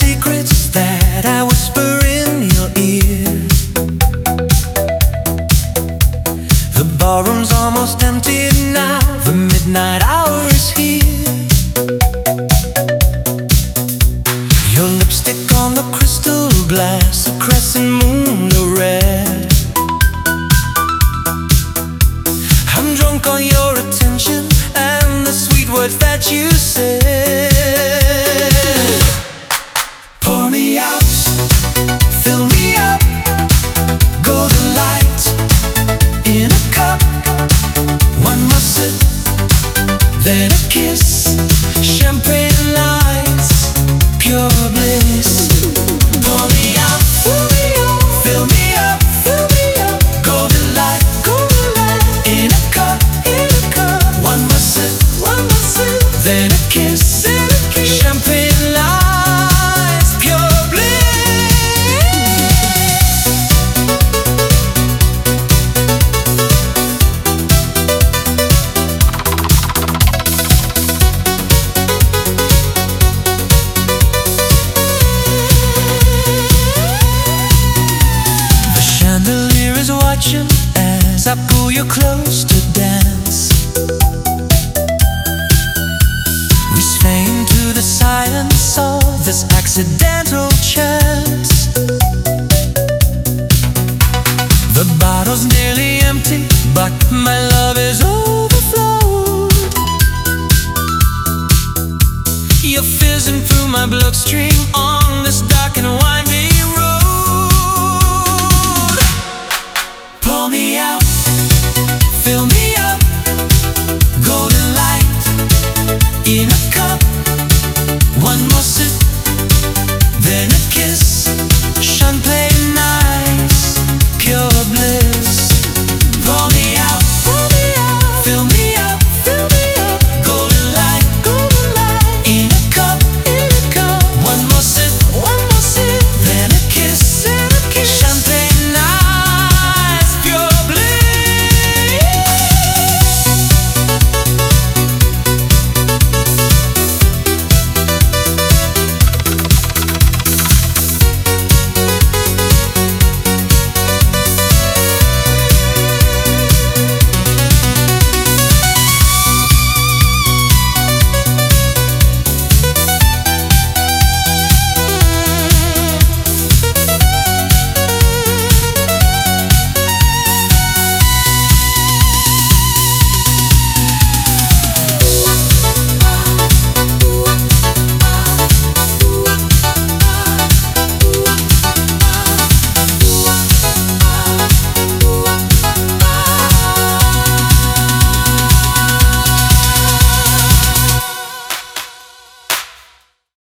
secrets that I whisper in your ear. The barroom's almost empty now, the midnight hour is here. Your lipstick on the crystal glass, a crescent moon, the red. I'm drunk on your attention and the sweet words that you said. Pour me out, fill me up, golden light in a cup. One more sip, then a kiss, champagne lights, pure bliss. Pour me out, fill me up, golden light in a cup. One more sip, then a kiss, champagne lights, pure bliss. The chandelier is watching as I pull you close to dance. We sway into the silence of this accidental chance. The bottle's nearly empty, but my love is overflowed. You're fizzing through my bloodstream on this dark and wine